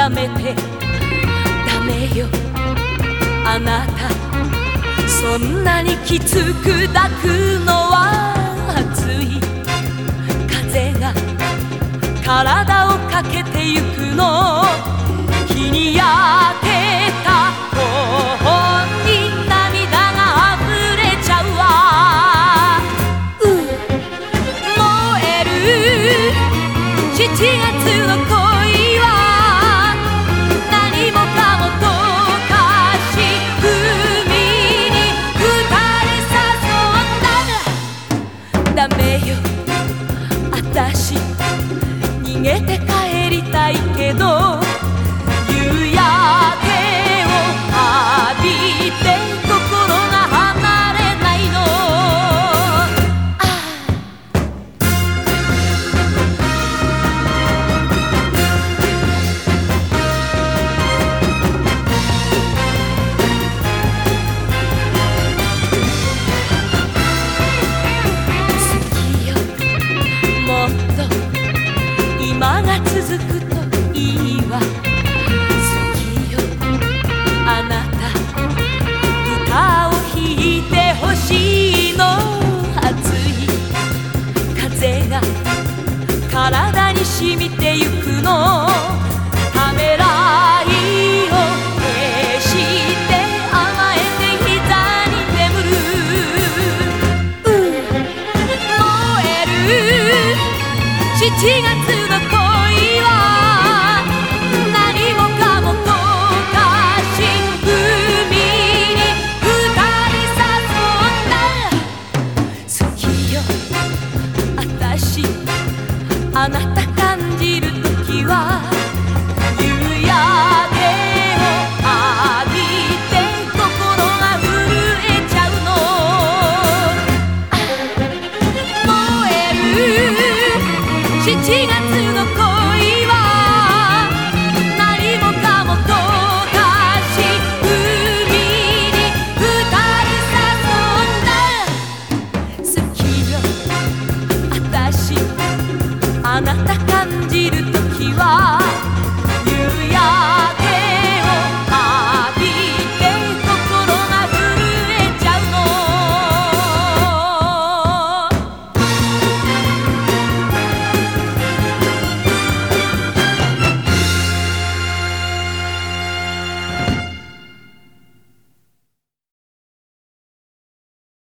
やめてダメよあなた、そんなにきつく抱くのは暑い風が体をかけてゆくの、日に焼けた頬に涙が溢れちゃうわ、燃える7月の恋は何もかも溶かし海に二人誘んだ。ダメよあたし逃げて帰りたいけど、夕焼けを浴びて心が離れないの。好きよもっと今が続くといいわ、好きよあなた歌を弾いてほしいの、熱い風が体に染みてゆくの、ためらいを消して甘えて膝に眠る、燃える7月の恋は何もかも溶かし海に二人誘んだ。好きよあたしあなた感じるときは夕焼けを浴びて心が震えちゃうの、燃える7月の恋は何もかも溶かし海に二人誘んだ。好きよあたしあなた